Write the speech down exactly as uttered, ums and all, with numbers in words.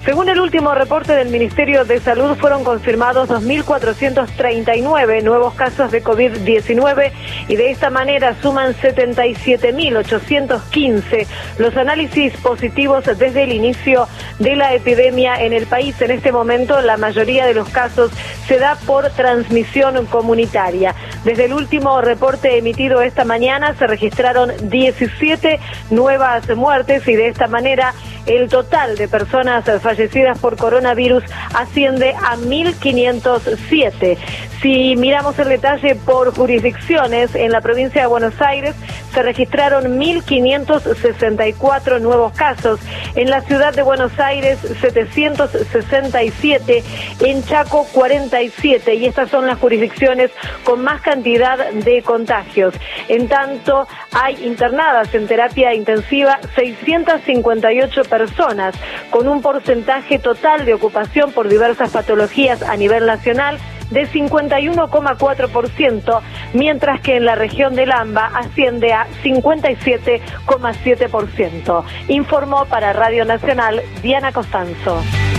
Según el último reporte del Ministerio de Salud, fueron confirmados dos mil cuatrocientos treinta y nueve nuevos casos de COVID diecinueve y de esta manera suman setenta y siete mil ochocientos quince los análisis positivos desde el inicio de la epidemia en el país. En este momento, la mayoría de los casos se da por transmisión comunitaria. Desde el último reporte emitido esta mañana se registraron diecisiete nuevas muertes y de esta manera el total de personas fallecidas por coronavirus asciende a mil quinientos siete. Si miramos el detalle por jurisdicciones, en la provincia de Buenos Aires se registraron mil quinientos sesenta y cuatro nuevos casos, en la ciudad de Buenos Aires setecientos sesenta y siete, en Chaco cuarenta y siete, y estas son las jurisdicciones con más cantidad de contagios. En tanto, hay internadas en terapia intensiva seiscientas cincuenta y ocho personas, con un porcentaje total de ocupación por diversas patologías a nivel nacional de cincuenta y uno coma cuatro por ciento, mientras que en la región del AMBA asciende a cincuenta y siete coma siete por ciento. Informó para Radio Nacional Diana Costanzo.